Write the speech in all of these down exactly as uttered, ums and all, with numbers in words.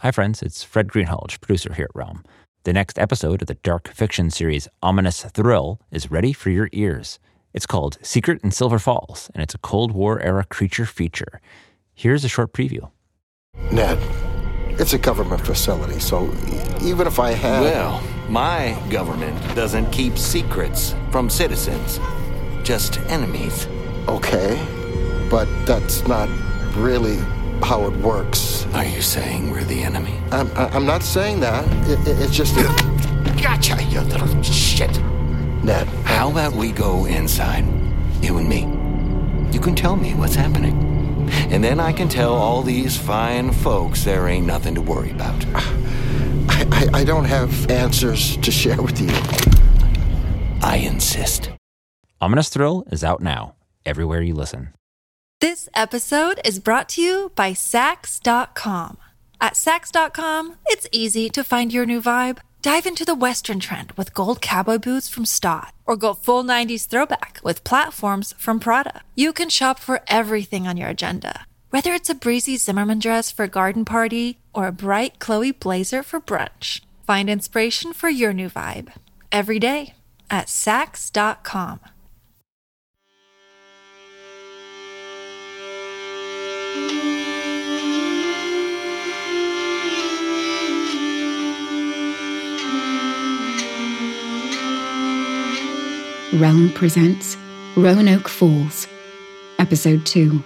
Hi friends, it's Fred Greenhalgh, producer here at Realm. The next episode of the dark fiction series Ominous Thrill is ready for your ears. It's called Secret in Silver Falls, and it's a Cold War-era creature feature. Here's a short preview. Ned, it's a government facility, so even if I had... Well, my government doesn't keep secrets from citizens, just enemies. Okay, but that's not really how it works. Are you saying we're the enemy? I'm, I'm not saying that. It, it, it's just... A... Gotcha, you little shit. Ned. How about we go inside, you and me? You can tell me what's happening. And then I can tell all these fine folks there ain't nothing to worry about. I, I, I don't have answers to share with you. I insist. Ominous Thrill is out now, everywhere you listen. This episode is brought to you by Sax dot com. At Sax dot com, it's easy to find your new vibe. Dive into the Western trend with gold cowboy boots from Stott, or go full nineties throwback with platforms from Prada. You can shop for everything on your agenda, whether it's a breezy Zimmermann dress for a garden party or a bright Chloe blazer for brunch. Find inspiration for your new vibe every day at Sax dot com. Realm presents Roanoke Falls, Episode two.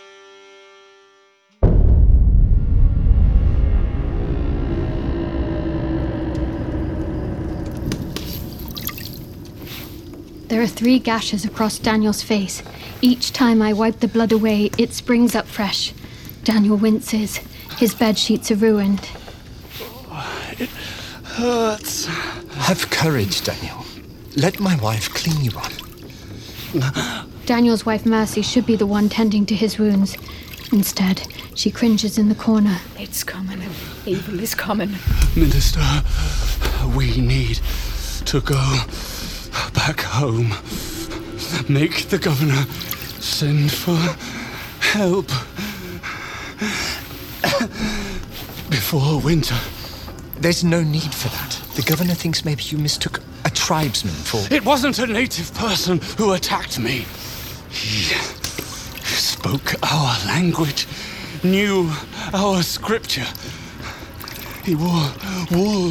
There are three gashes across Daniel's face. Each time I wipe the blood away, it springs up fresh. Daniel winces. His bed sheets are ruined. Oh, it hurts. Have courage, Daniel. Let my wife clean you up. Daniel's wife, Mercy, should be the one tending to his wounds. Instead, she cringes in the corner. It's coming. Evil is coming. Minister, we need to go back home. Make the governor send for help before winter. There's no need for that. The governor thinks maybe you mistook a tribesman for... It wasn't a native person who attacked me. He spoke our language, knew our scripture. He wore wool,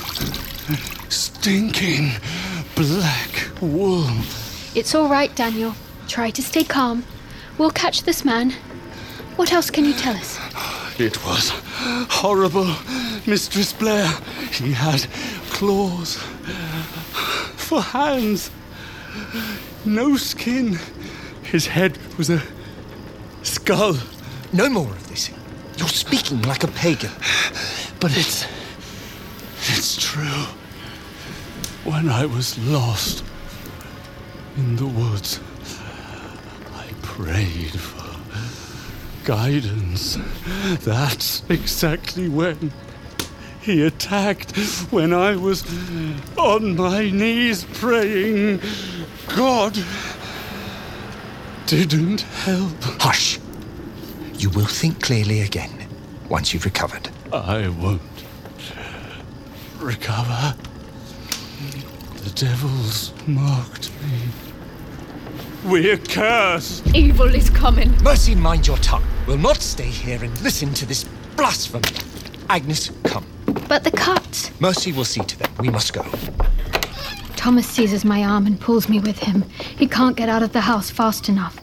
stinking black wool. It's all right, Daniel. Try to stay calm. We'll catch this man. What else can you tell us? It was horrible, Mistress Blair. He had claws for hands, no skin. His head was a skull. No more of this. You're speaking like a pagan. But it's... it's true. When I was lost in the woods, I prayed for guidance. That's exactly when he attacked, when I was on my knees praying. God didn't help. Hush. You will think clearly again once you've recovered. I won't recover. The devil's marked me. We're cursed. Evil is coming. Mercy, mind your tongue. We'll not stay here and listen to this blasphemy. Agnes, come. But the cuts. Mercy will see to them. We must go. Thomas seizes my arm and pulls me with him. He can't get out of the house fast enough.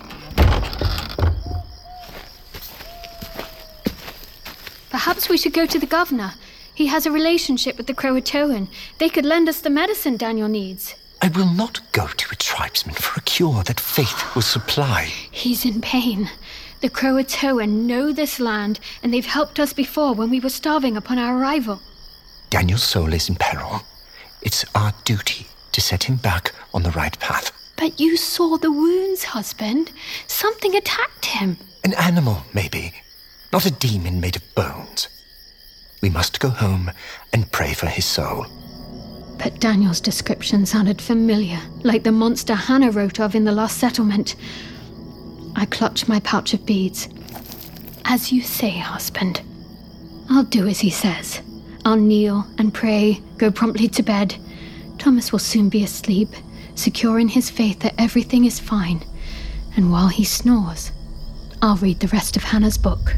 Perhaps we should go to the governor. He has a relationship with the Croatoan. They could lend us the medicine Daniel needs. I will not go to a tribesman for a cure that faith will supply. He's in pain. The Croatoan know this land, and they've helped us before when we were starving upon our arrival. Daniel's soul is in peril. It's our duty to set him back on the right path. But you saw the wounds, husband. Something attacked him. An animal, maybe. Not a demon made of bones. We must go home and pray for his soul. But Daniel's description sounded familiar, like the monster Hannah wrote of in the last settlement. I clutched my pouch of beads. As you say, husband, I'll do as he says. I'll kneel and pray, go promptly to bed. Thomas will soon be asleep, secure in his faith that everything is fine. And while he snores, I'll read the rest of Hannah's book.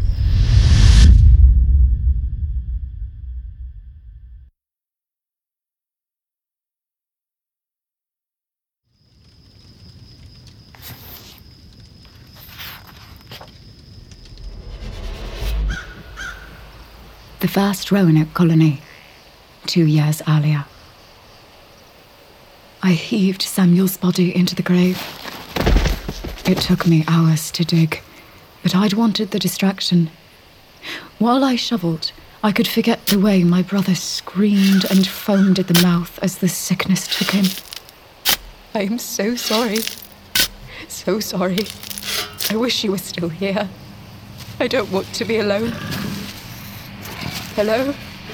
The vast Roanoke colony, two years earlier. I heaved Samuel's body into the grave. It took me hours to dig, but I'd wanted the distraction. While I shoveled, I could forget the way my brother screamed and foamed at the mouth as the sickness took him. I am so sorry. So sorry. I wish you were still here. I don't want to be alone. Hello?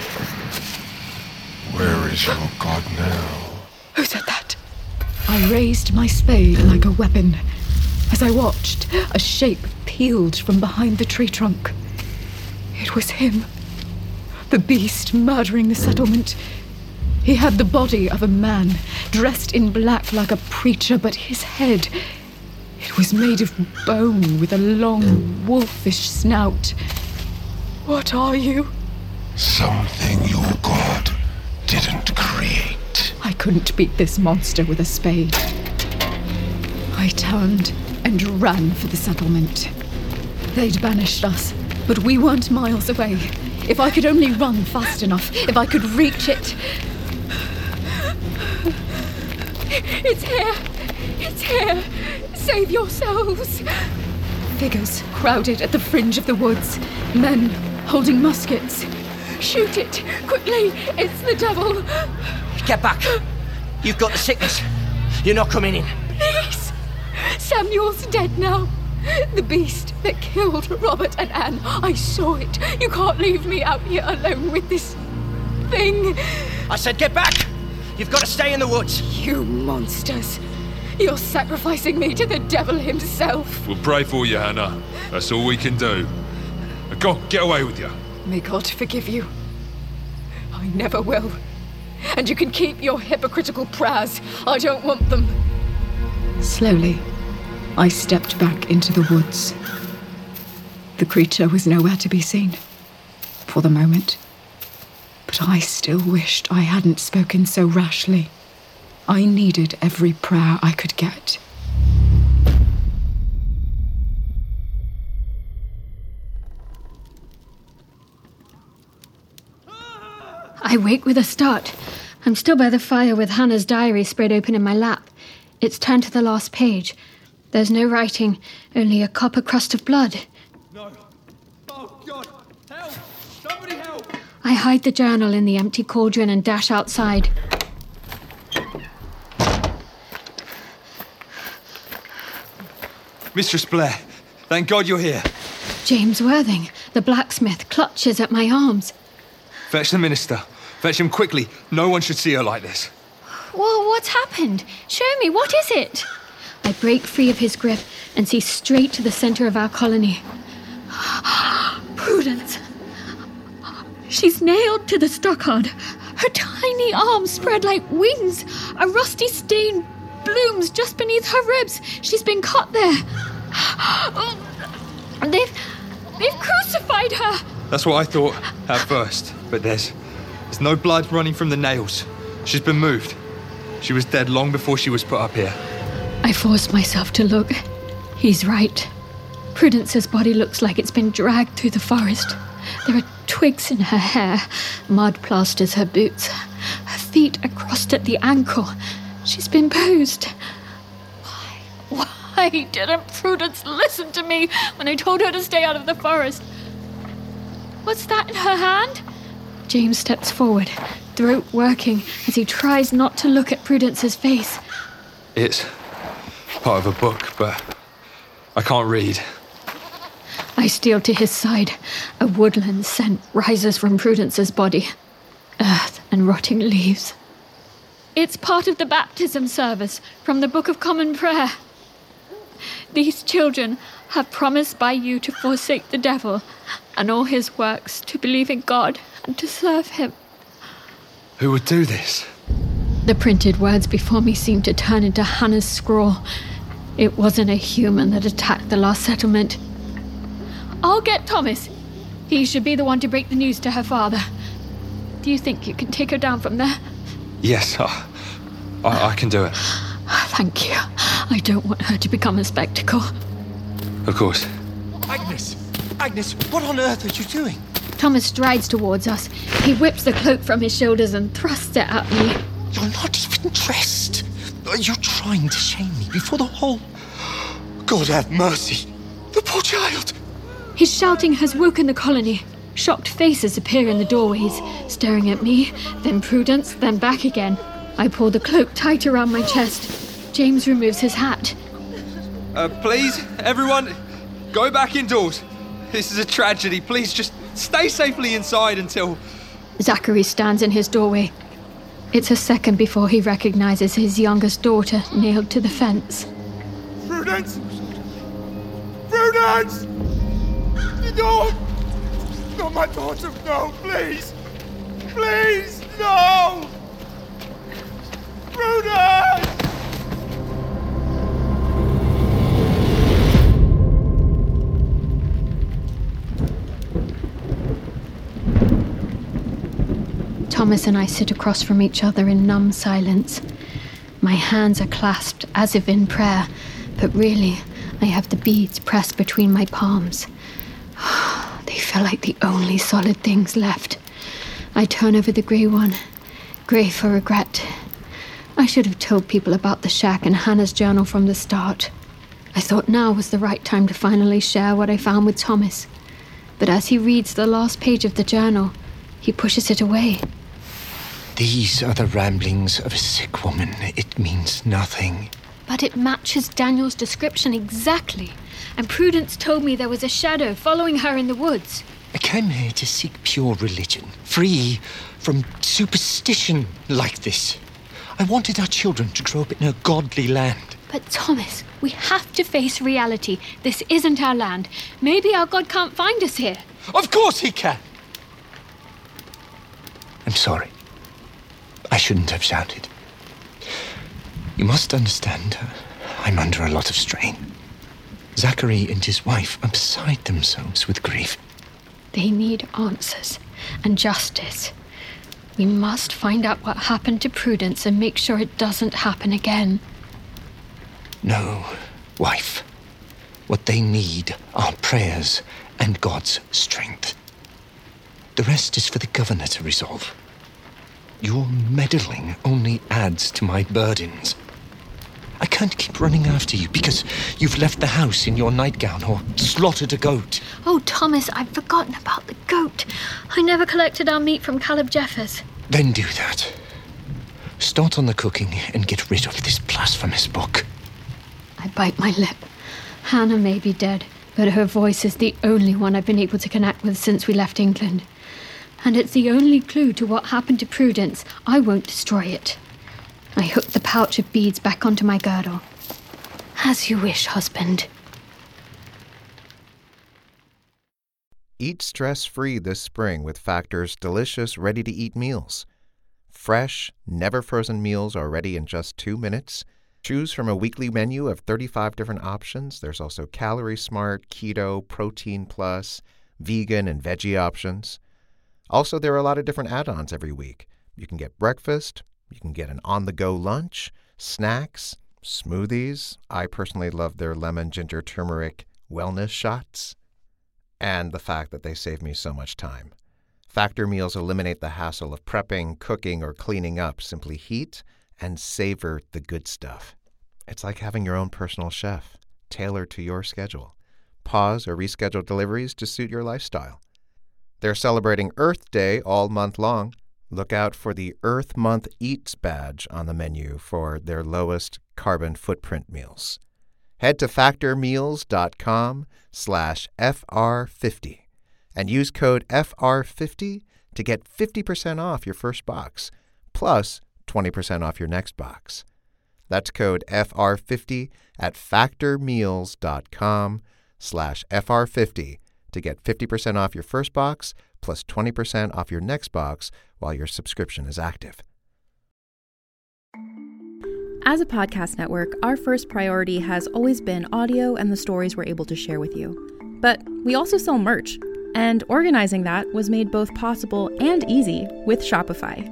Where is your god now? Who said that? I raised my spade like a weapon. As I watched, a shape peeled from behind the tree trunk. It was him. The beast murdering the settlement. He had the body of a man, dressed in black like a preacher, but his head... it was made of bone with a long, wolfish snout. What are you? Something your god didn't create. I couldn't beat this monster with a spade. I turned and ran for the settlement. They'd banished us, but we weren't miles away. If I could only run fast enough, if I could reach it. It's here! It's here! Save yourselves! Figures crowded at the fringe of the woods. Men holding muskets. Shoot it! Quickly! It's the devil! Get back! You've got the sickness. You're not coming in. Please! Samuel's dead now. The beast that killed Robert and Anne. I saw it. You can't leave me out here alone with this thing. I said get back! You've got to stay in the woods. You monsters. You're sacrificing me to the devil himself. We'll pray for you, Hannah. That's all we can do. Now go on, get away with you. May God forgive you. I never will. And you can keep your hypocritical prayers. I don't want them. Slowly, I stepped back into the woods. The creature was nowhere to be seen, for the moment. But I still wished I hadn't spoken so rashly. I needed every prayer I could get. I wake with a start. I'm still by the fire with Hannah's diary spread open in my lap. It's turned to the last page. There's no writing, only a copper crust of blood. No. Oh, God. Help! Somebody help! I hide the journal in the empty cauldron and dash outside. Mistress Blair, thank God you're here. James Worthing, the blacksmith, clutches at my arms. Fetch the minister. Fetch him quickly. No one should see her like this. Well, what's happened? Show me, what is it? I break free of his grip and see straight to the center of our colony. Prudence. She's nailed to the stockade. Her tiny arms spread like wings. A rusty stain blooms just beneath her ribs. She's been cut there. They've... they've crucified her. That's what I thought at first, but there's... there's no blood running from the nails. She's been moved. She was dead long before she was put up here. I force myself to look. He's right. Prudence's body looks like it's been dragged through the forest. There are twigs in her hair. Mud plasters her boots. Her feet are crossed at the ankle. She's been posed. Why? Why didn't Prudence listen to me when I told her to stay out of the forest? What's that in her hand? James steps forward, throat working as he tries not to look at Prudence's face. It's part of a book, but I can't read. I steal to his side. A woodland scent rises from Prudence's body. Earth and rotting leaves. It's part of the baptism service from the Book of Common Prayer. These children have promised by you to forsake the devil and all his works, to believe in God and to serve him. Who would do this? The printed words before me seemed to turn into Hannah's scrawl. It wasn't a human that attacked the last settlement. I'll get Thomas. He should be the one to break the news to her father. Do you think you can take her down from there? Yes, I, I, I can do it. Thank you. I don't want her to become a spectacle. Of course. Agnes! Agnes, what on earth are you doing? Thomas strides towards us. He whips the cloak from his shoulders and thrusts it at me. You're not even dressed. You're trying to shame me before the whole... God have mercy. The poor child. His shouting has woken the colony. Shocked faces appear in the doorways, staring at me, then Prudence, then back again. I pull the cloak tight around my chest. James removes his hat. Uh, please, everyone, go back indoors. This is a tragedy. Please just stay safely inside until... Zachary stands in his doorway. It's a second before he recognizes his youngest daughter nailed to the fence. Prudence! Prudence! No! Not my daughter, no, please! Please, no! Prudence! Thomas and I sit across from each other in numb silence. My hands are clasped as if in prayer, but really, I have the beads pressed between my palms. They feel like the only solid things left. I turn over the grey one, grey for regret. I should have told people about the shack and Hannah's journal from the start. I thought now was the right time to finally share what I found with Thomas. But as he reads the last page of the journal, he pushes it away. These are the ramblings of a sick woman. It means nothing. But it matches Daniel's description exactly. And Prudence told me there was a shadow following her in the woods. I came here to seek pure religion, free from superstition like this. I wanted our children to grow up in a godly land. But Thomas, we have to face reality. This isn't our land. Maybe our God can't find us here. Of course he can! I'm sorry. I shouldn't have shouted. You must understand, I'm under a lot of strain. Zachary and his wife are beside themselves with grief. They need answers and justice. We must find out what happened to Prudence and make sure it doesn't happen again. No, wife. What they need are prayers and God's strength. The rest is for the governor to resolve. Your meddling only adds to my burdens. I can't keep running after you because you've left the house in your nightgown or slaughtered a goat. Oh, Thomas, I've forgotten about the goat. I never collected our meat from Caleb Jeffers. Then do that. Start on the cooking and get rid of this blasphemous book. I bite my lip. Hannah may be dead, but her voice is the only one I've been able to connect with since we left England. And it's the only clue to what happened to Prudence. I won't destroy it. I hook the pouch of beads back onto my girdle. As you wish, husband. Eat stress-free this spring with Factor's delicious, ready-to-eat meals. Fresh, never-frozen meals are ready in just two minutes. Choose from a weekly menu of thirty-five different options. There's also Calorie Smart, Keto, Protein Plus, vegan, and veggie options. Also, there are a lot of different add-ons every week. You can get breakfast, you can get an on-the-go lunch, snacks, smoothies. I personally love their lemon, ginger, turmeric wellness shots. And the fact that they save me so much time. Factor meals eliminate the hassle of prepping, cooking, or cleaning up. Simply heat and savor the good stuff. It's like having your own personal chef, tailored to your schedule. Pause or reschedule deliveries to suit your lifestyle. They're celebrating Earth Day all month long. Look out for the Earth Month Eats badge on the menu for their lowest carbon footprint meals. Head to factormeals.com slash FR50 and use code F R fifty to get fifty percent off your first box, plus twenty percent off your next box. That's code F R fifty at factormeals.com slash F R fifty to get fifty percent off your first box plus twenty percent off your next box while your subscription is active. As a podcast network, our first priority has always been audio and the stories we're able to share with you. But we also sell merch, and organizing that was made both possible and easy with Shopify.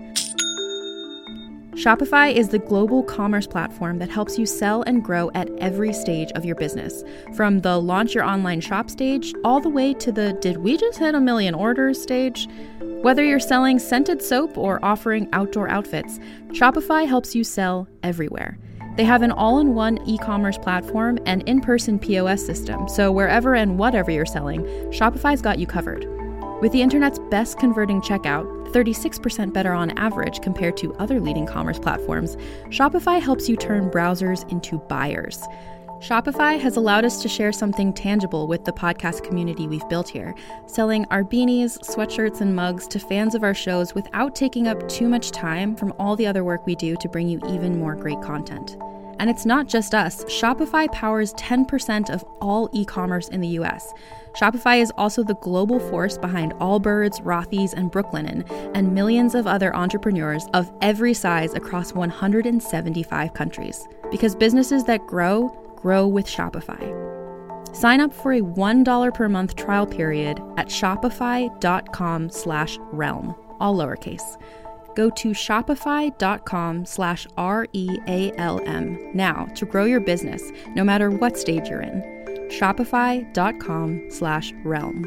Shopify is the global commerce platform that helps you sell and grow at every stage of your business, from the launch your online shop stage all the way to the did we just hit a million orders stage. Whether you're selling scented soap or offering outdoor outfits, Shopify helps you sell everywhere. They have an all-in-one e-commerce platform and in-person P O S system, so wherever and whatever you're selling, Shopify's got you covered. With the internet's best converting checkout, thirty-six percent better on average compared to other leading commerce platforms, Shopify helps you turn browsers into buyers. Shopify has allowed us to share something tangible with the podcast community we've built here, selling our beanies, sweatshirts, and mugs to fans of our shows without taking up too much time from all the other work we do to bring you even more great content. And it's not just us. Shopify powers ten percent of all e-commerce in the U S. Shopify is also the global force behind Allbirds, Rothy's, and Brooklinen, and millions of other entrepreneurs of every size across one hundred seventy-five countries. Because businesses that grow, grow with Shopify. Sign up for a one dollar per month trial period at shopify.com slash realm, all lowercase. Go to shopify.com slash R-E-A-L-M now to grow your business, no matter what stage you're in. Shopify.com slash realm.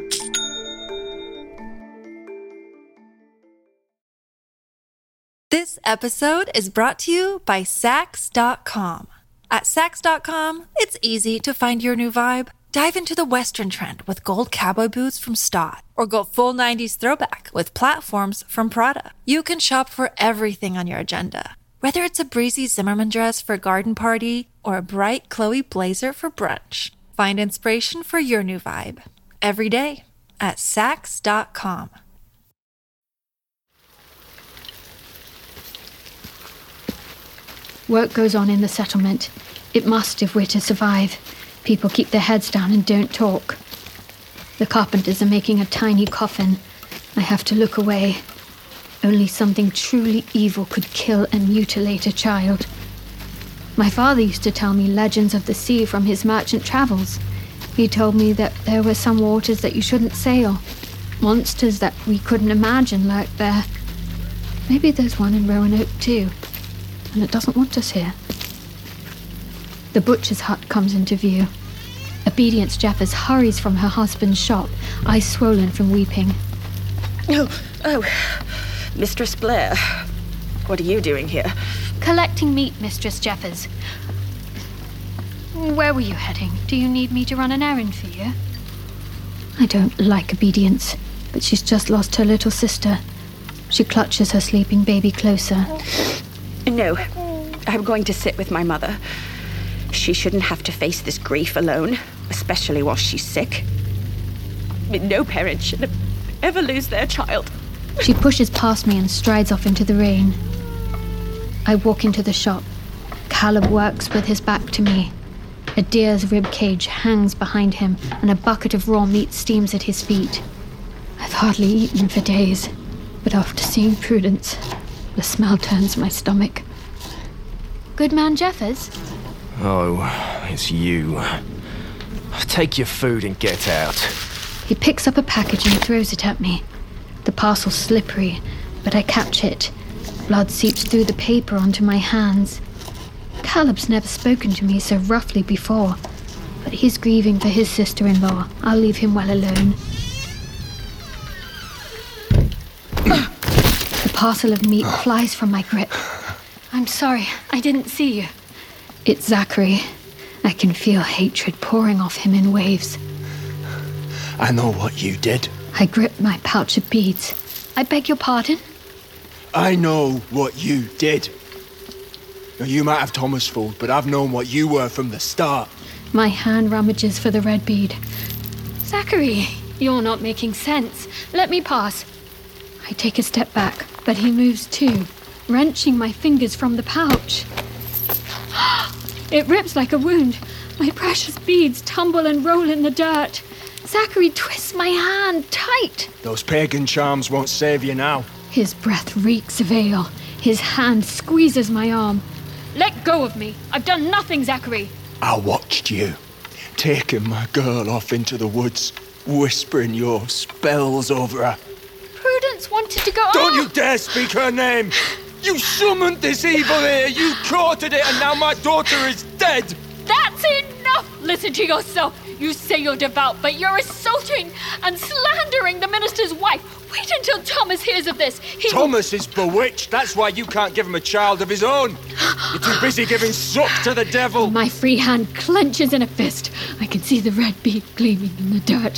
This episode is brought to you by Sax dot com. At Sax dot com, it's easy to find your new vibe. Dive into the Western trend with gold cowboy boots from Stott, or go full nineties throwback with platforms from Prada. You can shop for everything on your agenda, whether it's a breezy Zimmermann dress for a garden party or a bright Chloe blazer for brunch. Find inspiration for your new vibe every day at Sax dot com. Work goes on in the settlement. It must if we're to survive. People keep their heads down and don't talk. The carpenters are making a tiny coffin. I have to look away. Only something truly evil could kill and mutilate a child. My father used to tell me legends of the sea from his merchant travels. He told me that there were some waters that you shouldn't sail. Monsters that we couldn't imagine lurked there. Maybe there's one in Roanoke too. And it doesn't want us here. The butcher's hut comes into view. Obedience Jeffers hurries from her husband's shop, eyes swollen from weeping. Oh, oh, Mistress Blair. What are you doing here? Collecting meat, Mistress Jeffers. Where were you heading? Do you need me to run an errand for you? I don't like Obedience, but she's just lost her little sister. She clutches her sleeping baby closer. No, I'm going to sit with my mother. She shouldn't have to face this grief alone, especially while she's sick. No parent should ever lose their child. She pushes past me and strides off into the rain. I walk into the shop. Caleb works with his back to me. A deer's rib cage hangs behind him, and a bucket of raw meat steams at his feet. I've hardly eaten for days, but after seeing Prudence, the smell turns my stomach. Good man Jeffers? Oh, it's you. Take your food and get out. He picks up a package and throws it at me. The parcel's slippery, but I catch it. Blood seeps through the paper onto my hands. Caleb's never spoken to me so roughly before, but he's grieving for his sister-in-law. I'll leave him well alone. The parcel of meat flies from my grip. I'm sorry, I didn't see you. It's Zachary. I can feel hatred pouring off him in waves. I know what you did. I grip my pouch of beads. I beg your pardon? I know what you did. Now, you might have Thomas fooled, but I've known what you were from the start. My hand rummages for the red bead. Zachary, you're not making sense. Let me pass. I take a step back, but he moves too, wrenching my fingers from the pouch. It rips like a wound. My precious beads tumble and roll in the dirt. Zachary twists my hand tight. Those pagan charms won't save you now. His breath reeks of ale. His hand squeezes my arm. Let go of me. I've done nothing, Zachary. I watched you, taking my girl off into the woods, whispering your spells over her. Prudence wanted to go... Don't oh! you dare speak her name! You summoned this evil here, you courted it, and now my daughter is dead! That's enough! Listen to yourself. You say you're devout, but you're assaulting and slandering the minister's wife. Wait until Thomas hears of this. He... Thomas is bewitched. That's why you can't give him a child of his own. You're too busy giving suck to the devil. My free hand clenches in a fist. I can see the red bead gleaming in the dirt.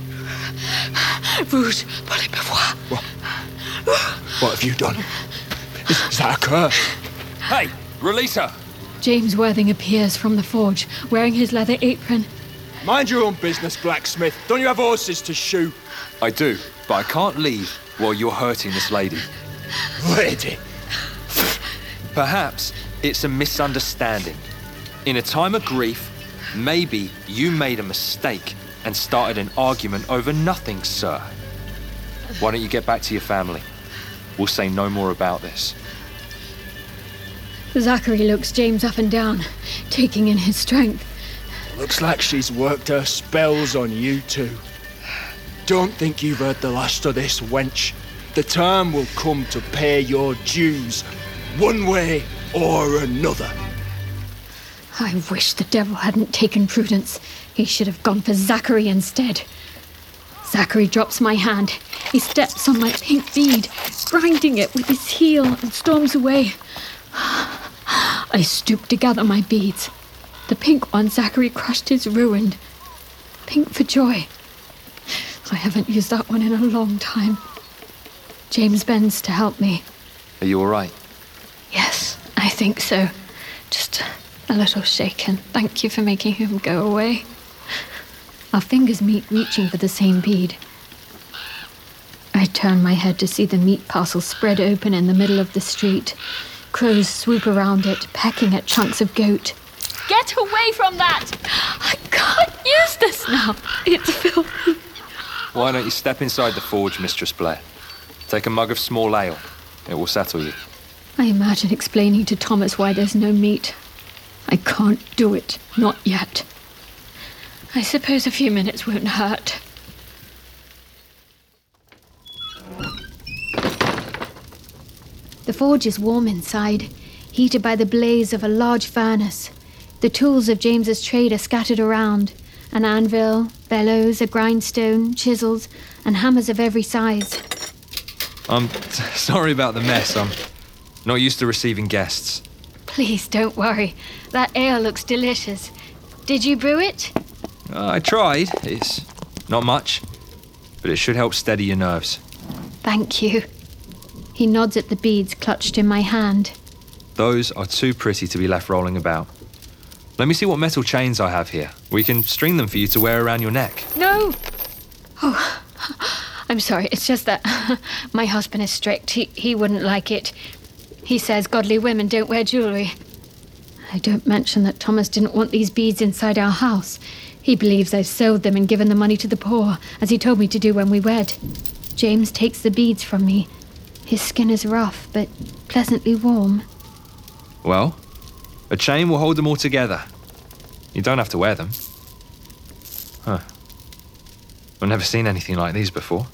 Rouge, parlez pas voir. What? What have you done? Is, is that a curse? Hey, release her. James Worthing appears from the forge, wearing his leather apron. Mind your own business, blacksmith. Don't you have horses to shoe? I do, but I can't leave while you're hurting this lady. Lady? Perhaps it's a misunderstanding. In a time of grief, maybe you made a mistake and started an argument over nothing, sir. Why don't you get back to your family? We'll say no more about this. Zachary looks James up and down, taking in his strength. Looks like she's worked her spells on you two. Don't think you've heard the last of this, wench. The time will come to pay your dues, one way or another. I wish the devil hadn't taken Prudence. He should have gone for Zachary instead. Zachary drops my hand. He steps on my pink bead, grinding it with his heel, and storms away. I stoop to gather my beads. The pink one Zachary crushed is ruined. Pink for joy. I haven't used that one in a long time. James bends to help me. Are you all right? Yes, I think so. Just a little shaken. Thank you for making him go away. Our fingers meet, reaching for the same bead. I turn my head to see the meat parcel spread open in the middle of the street. Crows swoop around it, pecking at chunks of goat. Get away from that! I can't use this now. It's filthy. Why don't you step inside the forge, Mistress Blair? Take a mug of small ale. It will settle you. I imagine explaining to Thomas why there's no meat. I can't do it. Not yet. I suppose a few minutes won't hurt. The forge is warm inside, heated by the blaze of a large furnace. The tools of James's trade are scattered around. An anvil, bellows, a grindstone, chisels, and hammers of every size. I'm t- sorry about the mess. I'm not used to receiving guests. Please don't worry. That ale looks delicious. Did you brew it? Uh, I tried. It's not much, but it should help steady your nerves. Thank you. He nods at the beads clutched in my hand. Those are too pretty to be left rolling about. Let me see what metal chains I have here. We can string them for you to wear around your neck. No! Oh, I'm sorry. It's just that my husband is strict. He, he wouldn't like it. He says godly women don't wear jewellery. I don't mention that Thomas didn't want these beads inside our house. He believes I've sold them and given the money to the poor, as he told me to do when we wed. James takes the beads from me. His skin is rough, but pleasantly warm. Well, a chain will hold them all together. You don't have to wear them. Huh. I've never seen anything like these before.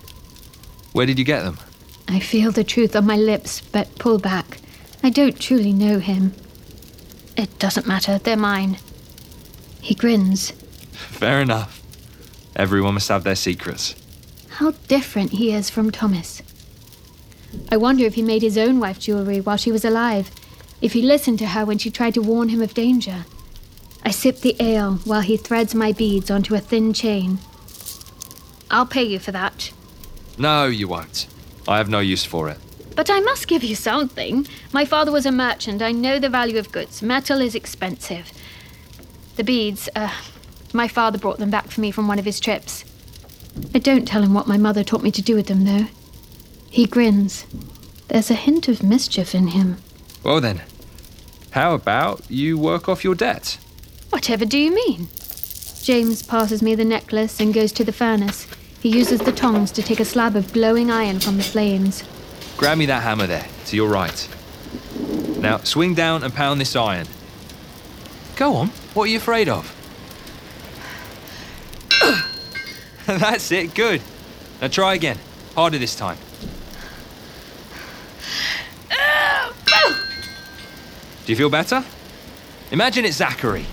Where did you get them? I feel the truth on my lips, but pull back. I don't truly know him. It doesn't matter, they're mine. He grins. Fair enough. Everyone must have their secrets. How different he is from Thomas. I wonder if he made his own wife jewellery while she was alive, if he listened to her when she tried to warn him of danger. I sip the ale while he threads my beads onto a thin chain. I'll pay you for that. No, you won't. I have no use for it. But I must give you something. My father was a merchant. I know the value of goods. Metal is expensive. The beads, uh, my father brought them back for me from one of his trips. I don't tell him what my mother taught me to do with them, though. He grins. There's a hint of mischief in him. Well then, how about you work off your debt? Whatever do you mean? James passes me the necklace and goes to the furnace. He uses the tongs to take a slab of glowing iron from the flames. Grab me that hammer there, to your right. Now, swing down and pound this iron. Go on, what are you afraid of? That's it, good. Now try again, harder this time. Do you feel better? Imagine it's Zachary.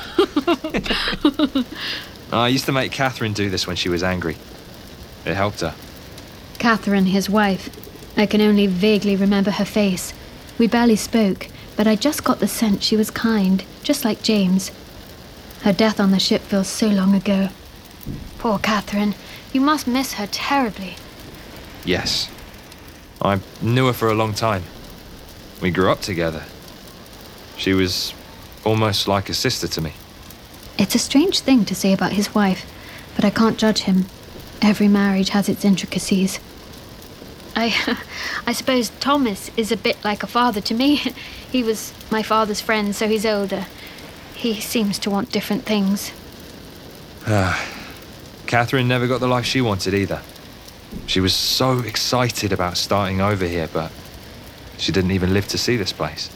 I used to make Catherine do this when she was angry. It helped her. Catherine, his wife. I can only vaguely remember her face. We barely spoke, but I just got the sense she was kind, just like James. Her death on the ship feels so long ago. Poor Catherine. You must miss her terribly. Yes. I knew her for a long time. We grew up together. She was almost like a sister to me. It's a strange thing to say about his wife, but I can't judge him. Every marriage has its intricacies. I, I suppose Thomas is a bit like a father to me. He was my father's friend, so he's older. He seems to want different things. Ah. Catherine never got the life she wanted either. She was so excited about starting over here, but she didn't even live to see this place.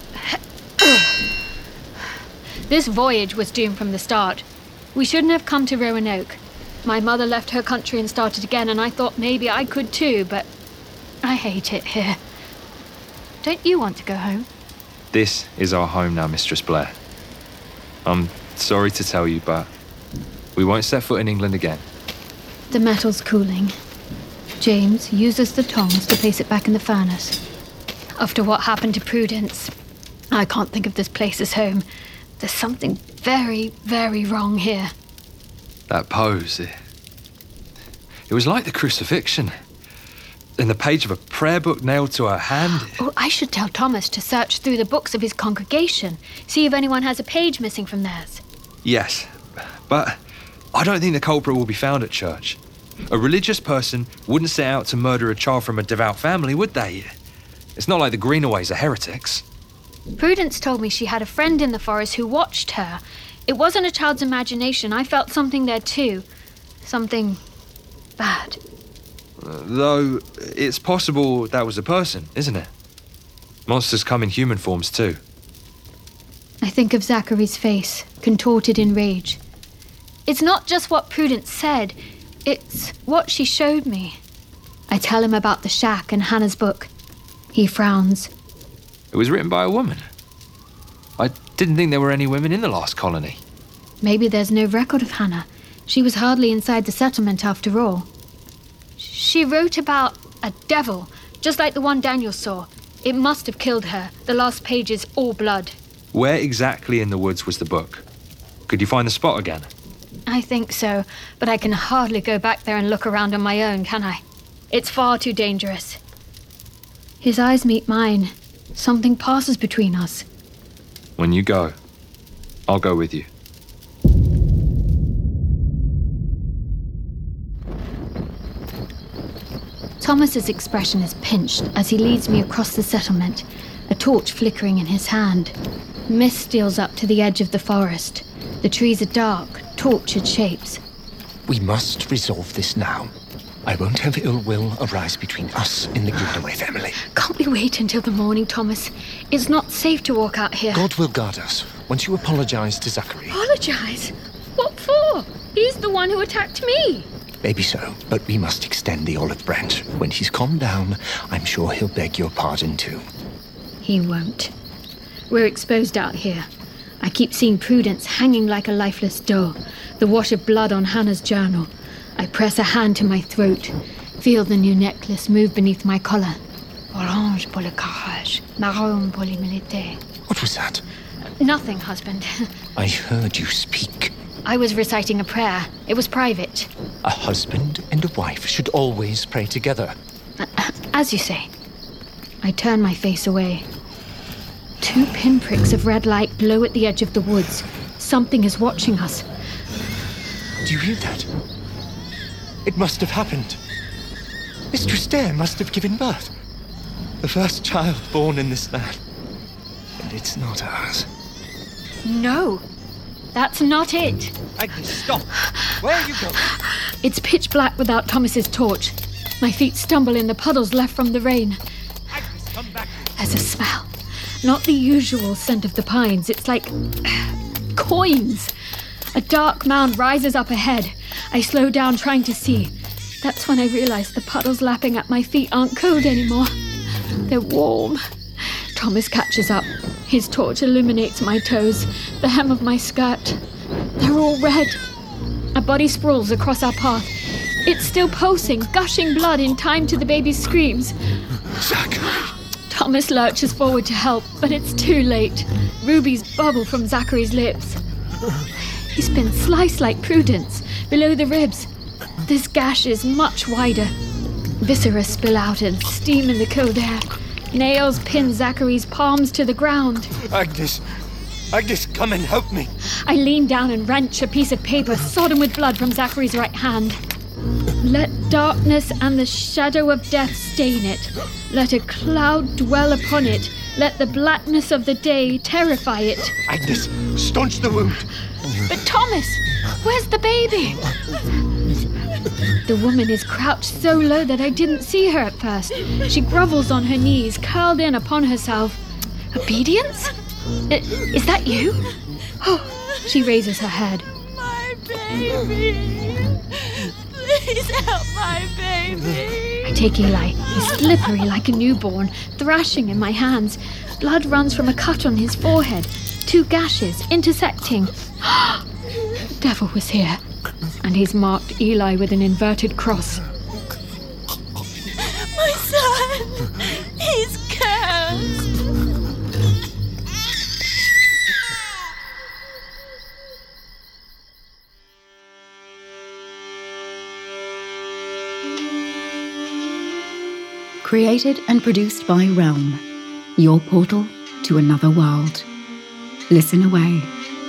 This voyage was doomed from the start. We shouldn't have come to Roanoke. My mother left her country and started again, and I thought maybe I could too, but I hate it here. Don't you want to go home? This is our home now, Mistress Blair. I'm sorry to tell you, but we won't set foot in England again. The metal's cooling. James uses the tongs to place it back in the furnace. After what happened to Prudence, I can't think of this place as home. There's something very, very wrong here. That pose, it, it was like the crucifixion. In the page of a prayer book nailed to her hand. Oh, I should tell Thomas to search through the books of his congregation, see if anyone has a page missing from theirs. Yes, but I don't think the culprit will be found at church. A religious person wouldn't set out to murder a child from a devout family, would they? It's not like the Greenaways are heretics. Prudence told me she had a friend in the forest who watched her. It wasn't a child's imagination. I felt something there too. Something bad. Uh, though, it's possible that was a person, isn't it? Monsters come in human forms too. I think of Zachary's face, contorted in rage. It's not just what Prudence said. It's what she showed me. I tell him about the shack and Hannah's book. He frowns. It was written by a woman. I didn't think there were any women in the last colony. Maybe there's no record of Hannah. She was hardly inside the settlement after all. She wrote about a devil, just like the one Daniel saw. It must have killed her. The last page is all blood. Where exactly in the woods was the book? Could you find the spot again? I think so, but I can hardly go back there and look around on my own, can I? It's far too dangerous. His eyes meet mine. Something passes between us. When you go, I'll go with you. Thomas's expression is pinched as he leads me across the settlement, a torch flickering in his hand. Mist steals up to the edge of the forest. The trees are dark, tortured shapes. We must resolve this now. I won't have ill will arise between us and the Greenaway family. Can't we wait until the morning, Thomas? It's not safe to walk out here. God will guard us once you apologize to Zachary. Apologize? What for? He's the one who attacked me. Maybe so, but we must extend the olive branch. When he's calmed down, I'm sure he'll beg your pardon too. He won't. We're exposed out here. I keep seeing Prudence hanging like a lifeless doe, the wash of blood on Hannah's journal. I press a hand to my throat, feel the new necklace move beneath my collar. Orange pour le carrage, marron pour les militaires. What was that? Nothing, husband. I heard you speak. I was reciting a prayer. It was private. A husband and a wife should always pray together. As you say. I turn my face away. Two pinpricks of red light glow at the edge of the woods. Something is watching us. Do you hear that? It must have happened. Mistress Dare must have given birth. The first child born in this land. And it's not ours. No. That's not it. Agnes, stop. Where are you going? It's pitch black without Thomas's torch. My feet stumble in the puddles left from the rain. Agnes, come back. There's a smell. Not the usual scent of the pines. It's like coins. A dark mound rises up ahead. I slow down, trying to see. That's when I realize the puddles lapping at my feet aren't cold anymore. They're warm. Thomas catches up. His torch illuminates my toes, the hem of my skirt. They're all red. A body sprawls across our path. It's still pulsing, gushing blood in time to the baby's screams. Zachary! Thomas lurches forward to help, but it's too late. Rubies bubble from Zachary's lips. He's been sliced like Prudence, below the ribs. This gash is much wider. Viscera spill out and steam in the cold air. Nails pin Zachary's palms to the ground. Agnes! Agnes, come and help me! I lean down and wrench a piece of paper sodden with blood from Zachary's right hand. Let darkness and the shadow of death stain it. Let a cloud dwell upon it. Let the blackness of the day terrify it. Agnes, staunch the wound. But Thomas, where's the baby? The woman is crouched so low that I didn't see her at first. She grovels on her knees, curled in upon herself. Obedience? I- is that you? Oh, she raises her head. My baby! Please help my baby! I take Eli. He's slippery like a newborn, thrashing in my hands. Blood runs from a cut on his forehead. Two gashes intersecting. The devil was here. And he's marked Eli with an inverted cross. My son! He's cursed! Created and produced by Realm, your portal to another world. Listen away.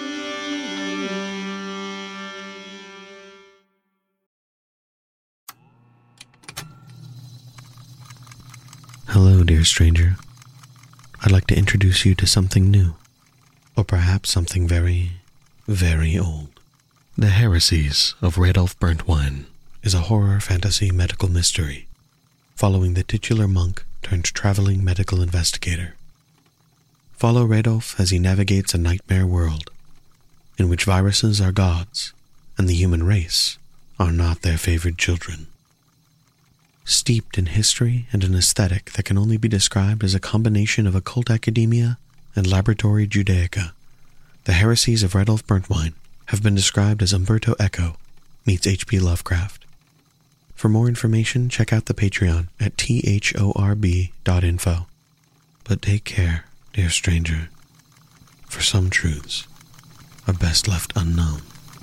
Hello, dear stranger. I'd like to introduce you to something new, or perhaps something very, very old. The Heresies of Radolf Burntwine is a horror fantasy medical mystery following the titular monk turned traveling medical investigator. Follow Radolf as he navigates a nightmare world in which viruses are gods and the human race are not their favored children. Steeped in history and an aesthetic that can only be described as a combination of occult academia and laboratory Judaica, the Heresies of Radolf Burntwine have been described as Umberto Eco meets H P Lovecraft. For more information, check out the Patreon at thorb dot info. But take care, dear stranger, for some truths are best left unknown.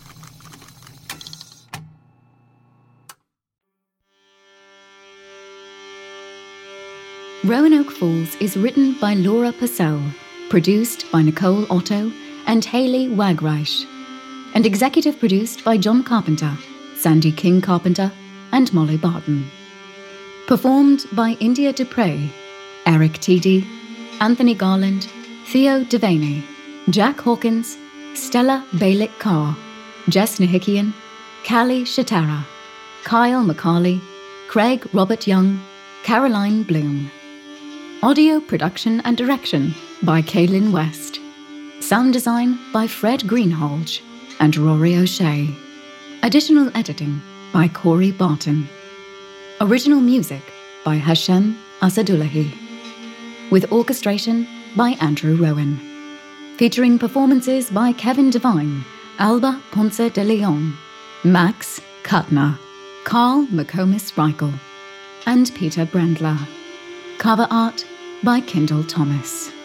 Roanoke Falls is written by Laura Purcell, produced by Nicole Otto and Haley Wagreich, and executive produced by John Carpenter, Sandy King Carpenter, and Molly Barton. Performed by India Dupre, Eric Tiede, Anthony Garland, Theo Devaney, Jack Hawkins, Stella Balick Carr, Jess Nahikian, Callie Shatara, Kyle McCarley, Craig Robert Young, Caroline Bloom. Audio production and direction by Kaylin West. Sound design by Fred Greenhalgh and Rory O'Shea. Additional editing by Corey Barton. Original music by Hashem Asadullahi. With orchestration by Andrew Rowan. Featuring performances by Kevin Devine, Alba Ponce de Leon, Max Kuttner, Carl McComas Reichel, and Peter Brendler. Cover art by Kendall Thomas.